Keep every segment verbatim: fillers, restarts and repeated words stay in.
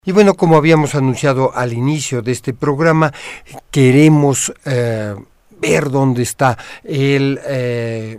Y bueno, como habíamos anunciado al inicio de este programa, queremos eh, ver dónde está el... Eh,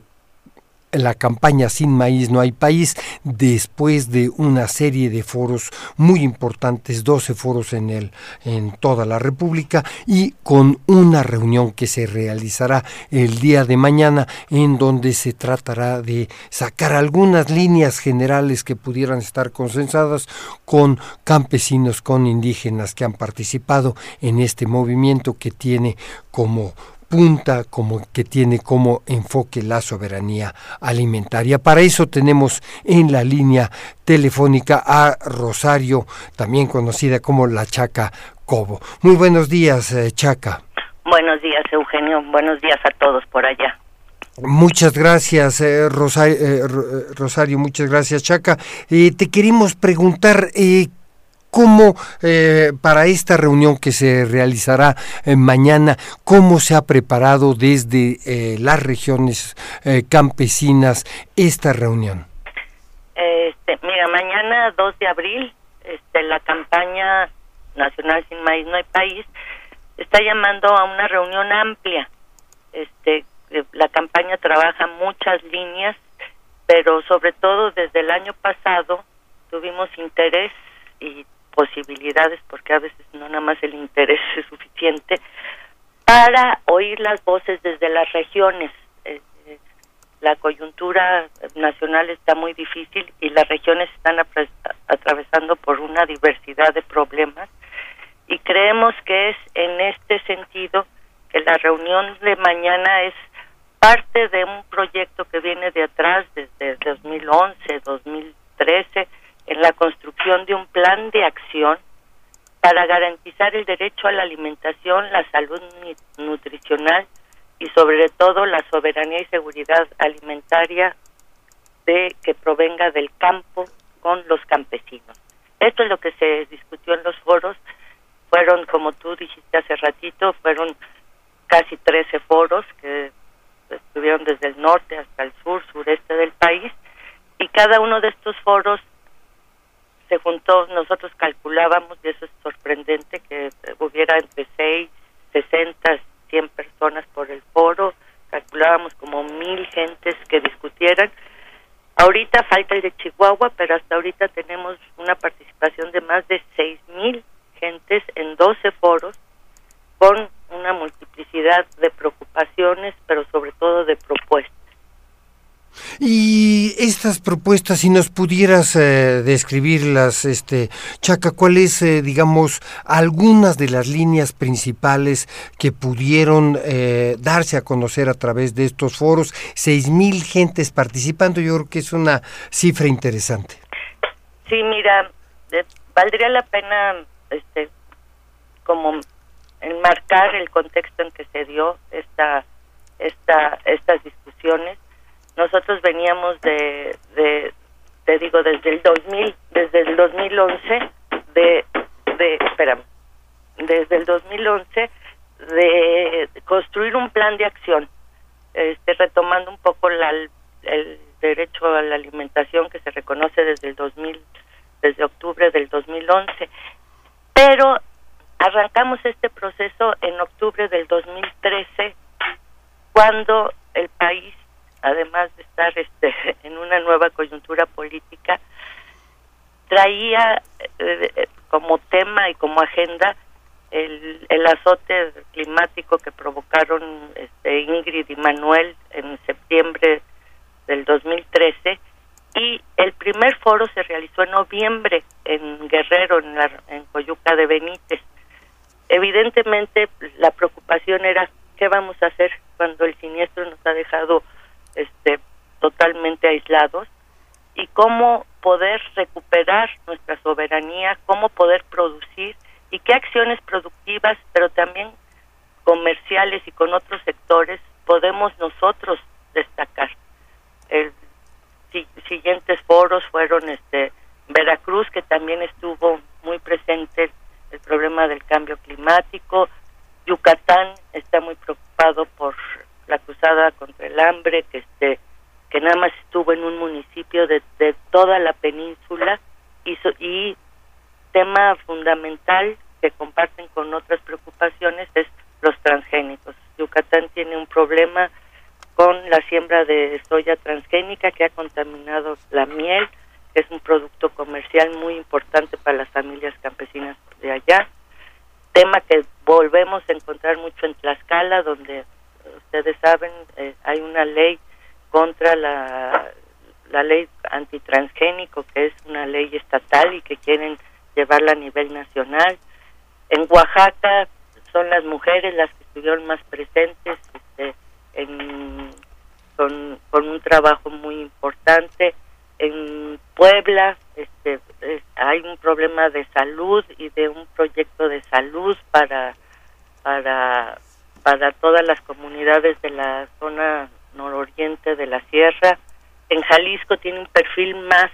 la campaña Sin Maíz No Hay País, después de una serie de foros muy importantes, doce foros en, el, en toda la República, y con una reunión que se realizará el día de mañana, en donde se tratará de sacar algunas líneas generales que pudieran estar consensadas con campesinos, con indígenas que han participado en este movimiento que tiene como punta, como que tiene como enfoque la soberanía alimentaria. Para eso tenemos en la línea telefónica a Rosario, también conocida como la Chaca Cobo. Muy buenos días, eh, Chaca. Buenos días, Eugenio. Buenos días a todos por allá. Muchas gracias, eh, Rosario, eh, Rosario, muchas gracias, Chaca. Eh, te queremos preguntar... Eh, ¿Cómo, eh, para esta reunión que se realizará eh, mañana, cómo se ha preparado desde eh, las regiones eh, campesinas esta reunión? Este, mira, mañana dos de abril, este, la campaña nacional Sin Maíz No Hay País está llamando a una reunión amplia. Este, la campaña trabaja muchas líneas, pero sobre todo desde el año pasado tuvimos interés y posibilidades, porque a veces no nada más el interés es suficiente, para oír las voces desde las regiones. Eh, la coyuntura nacional está muy difícil y las regiones están atravesando por una diversidad de problemas, y creemos que es en este sentido que la reunión de mañana es parte de un proyecto que viene de atrás desde dos mil once, dos mil trece, en la construcción de un plan de acción para garantizar el derecho a la alimentación, la salud nutricional y sobre todo la soberanía y seguridad alimentaria de que provenga del campo con los campesinos. Esto es lo que se discutió en los foros. Fueron, como tú dijiste hace ratito, fueron casi trece foros que estuvieron desde el norte hasta el sur, sureste del país, y cada uno de estos foros se juntó. Nosotros calculábamos, y eso es sorprendente, que hubiera entre seis, sesenta, cien personas por el foro. Calculábamos como mil gentes que discutieran. Ahorita falta el de Chihuahua, pero hasta ahorita tenemos una participación de más de seis mil gentes en doce foros, con una multiplicidad de preocupaciones, pero sobre todo de propuestas. Y estas propuestas, si nos pudieras eh, describirlas, este, Chaca, ¿cuáles, eh, digamos, algunas de las líneas principales que pudieron eh, darse a conocer a través de estos foros? Seis mil gentes participando, yo creo que es una cifra interesante. Sí, mira, eh, valdría la pena, este, como enmarcar el contexto en que se dio esta, esta, estas discusiones. Nosotros veníamos de, de, te digo, desde el dos mil, desde el dos mil once, de, de, espérame, desde el dos mil once, de construir un plan de acción, este, retomando un poco la, el derecho a la alimentación que se reconoce desde el dos mil, desde octubre del dos mil once, pero arrancamos este proceso en octubre del dos mil trece, cuando el país, además de estar este, en una nueva coyuntura política, traía eh, como tema y como agenda el, el azote climático que provocaron este, Ingrid y Manuel en septiembre del dos mil trece, y el primer foro se realizó en noviembre en Guerrero, en, la, en Coyuca de Benítez. Evidentemente la preocupación era qué vamos a hacer cuando el siniestro nos ha dejado este totalmente aislados, y cómo poder recuperar nuestra soberanía, cómo poder producir, y qué acciones productivas, pero también comerciales y con otros sectores podemos nosotros destacar. El si, siguientes foros fueron este Veracruz, que también estuvo muy presente el problema del cambio climático. Yucatán está muy preocupado por la cruzada contra el hambre, que este que nada más estuvo en un municipio de, de toda la península, y, so, y tema tema fundamental que comparten con otras preocupaciones es los transgénicos. Yucatán tiene un problema con la siembra de soya transgénica que ha contaminado la miel, que es un producto comercial muy importante para las familias campesinas de allá. Tema que volvemos a encontrar mucho en Tlaxcala, donde ustedes saben, eh, hay una ley contra la, la ley antitransgénico, que es una ley estatal y que quieren llevarla a nivel nacional. En Oaxaca son las mujeres las que estuvieron más presentes, este, en, con, con un trabajo muy importante. En Puebla este, es, hay un problema de salud y de un proyecto de salud para para para todas las comunidades de la zona nororiente de la sierra. En Jalisco tiene un perfil más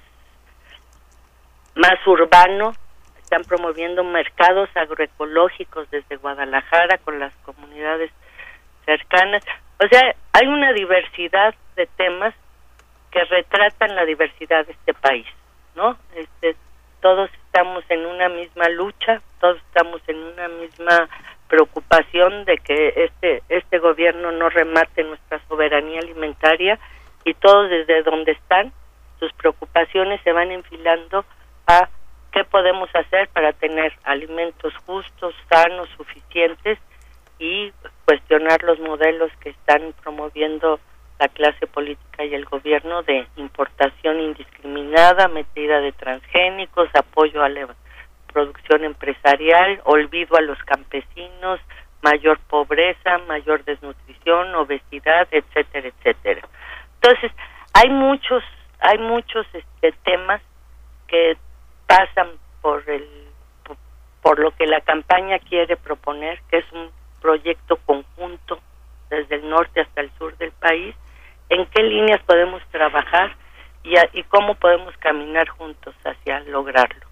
más urbano. Están promoviendo mercados agroecológicos desde Guadalajara con las comunidades cercanas. O sea, hay una diversidad de temas que retratan la diversidad de este país, ¿no? Este, todos estamos en una misma lucha, todos estamos en una misma preocupación de que este este gobierno no remate nuestra soberanía alimentaria, y todos desde donde están, sus preocupaciones se van enfilando a qué podemos hacer para tener alimentos justos, sanos, suficientes, y cuestionar los modelos que están promoviendo la clase política y el gobierno de importación indiscriminada, metida de transgénicos, apoyo a la producción empresarial, olvido a los campesinos, mayor pobreza, mayor desnutrición, obesidad, etcétera, etcétera. Entonces, hay muchos, hay muchos este, temas que pasan por el por, por lo que la campaña quiere proponer, que es un proyecto conjunto desde el norte hasta el sur del país. En qué líneas podemos trabajar y, a, y cómo podemos caminar juntos hacia lograrlo.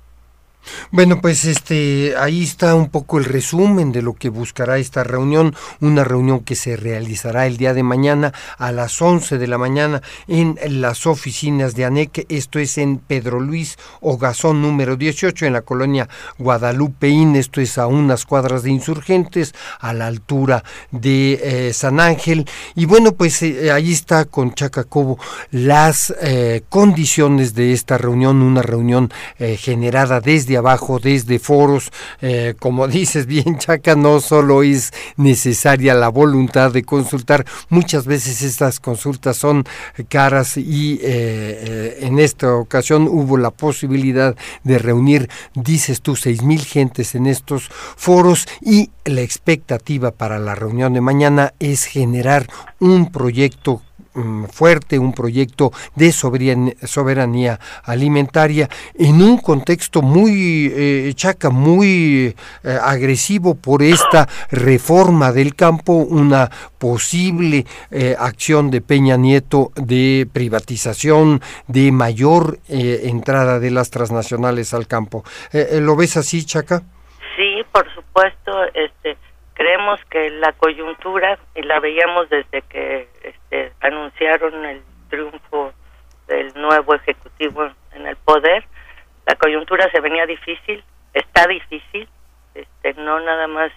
Bueno, pues este ahí está un poco el resumen de lo que buscará esta reunión, una reunión que se realizará el día de mañana a las once de la mañana en las oficinas de ANEC, esto es en Pedro Luis Ogazón número dieciocho, en la colonia Guadalupeín, esto es a unas cuadras de Insurgentes, a la altura de eh, San Ángel. Y bueno, pues eh, ahí está con Chaca Cobo las eh, condiciones de esta reunión, una reunión eh, generada desde de abajo, desde foros, eh, como dices bien, Chaca, no solo es necesaria la voluntad de consultar, muchas veces estas consultas son caras y eh, eh, en esta ocasión hubo la posibilidad de reunir, dices tú, seis mil gentes en estos foros, y la expectativa para la reunión de mañana es generar un proyecto fuerte, un proyecto de soberanía, soberanía alimentaria en un contexto muy, eh, Chaca, muy eh, agresivo por esta reforma del campo, una posible eh, acción de Peña Nieto de privatización, de mayor eh, entrada de las transnacionales al campo. Eh, ¿Lo ves así, Chaca? Sí, por supuesto, este... creemos que la coyuntura, y la veíamos desde que este, anunciaron el triunfo del nuevo Ejecutivo en el poder, la coyuntura se venía difícil, está difícil, este, no nada más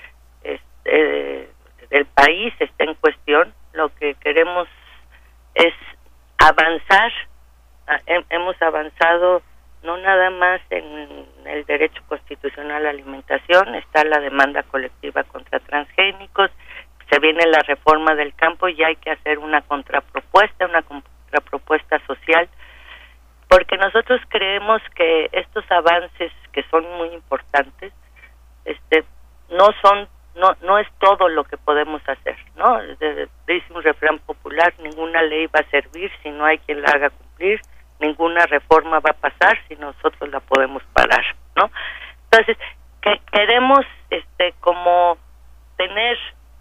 este, el país está en cuestión, lo que queremos es avanzar, hemos avanzado no nada más en el derecho constitucional a la alimentación, está la demanda colectiva contra transgénicos, se viene la reforma del campo y hay que hacer una contrapropuesta, una contrapropuesta social, porque nosotros creemos que estos avances que son muy importantes, este, no son, no, no es todo lo que podemos hacer, ¿no? Dice un refrán popular: ninguna ley va a servir si no hay quien la haga cumplir. Ninguna reforma va a pasar si nosotros la podemos parar, ¿no? Entonces, que queremos este como tener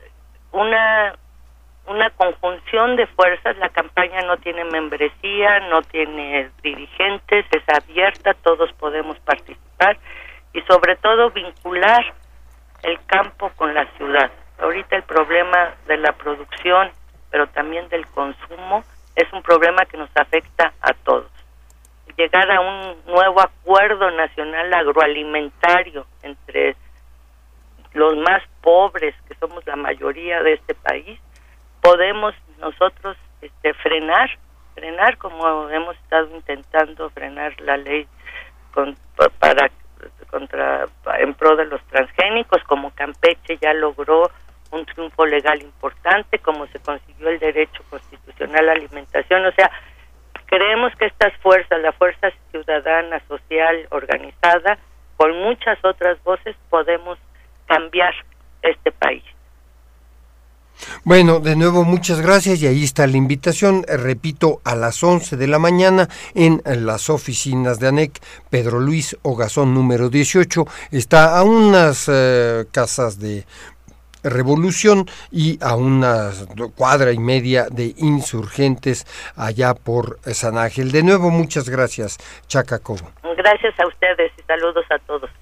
una una conjunción de fuerzas. La campaña no tiene membresía, no tiene dirigentes, es abierta, todos podemos participar, y sobre todo vincular el campo con la ciudad. Ahorita el problema de la producción, pero también del consumo, es un problema que nos afecta a todos. llegar a un nuevo acuerdo nacional agroalimentario entre los más pobres, que somos la mayoría de este país, podemos nosotros este, frenar, frenar como hemos estado intentando frenar la ley con, para contra en pro de los transgénicos, como Campeche ya logró un triunfo legal importante, como se consiguió el derecho constitucional a la alimentación. O sea, creemos que estas fuerzas, la fuerza ciudadana, social, organizada, con muchas otras voces, podemos cambiar este país. Bueno, de nuevo muchas gracias y ahí está la invitación, eh, repito, a las once de la mañana en las oficinas de ANEC, Pedro Luis Ogazón número dieciocho, está a unas eh, casas de Revolución y a una cuadra y media de Insurgentes allá por San Ángel. De nuevo muchas gracias, Chaca Cobo. Gracias a ustedes y saludos a todos.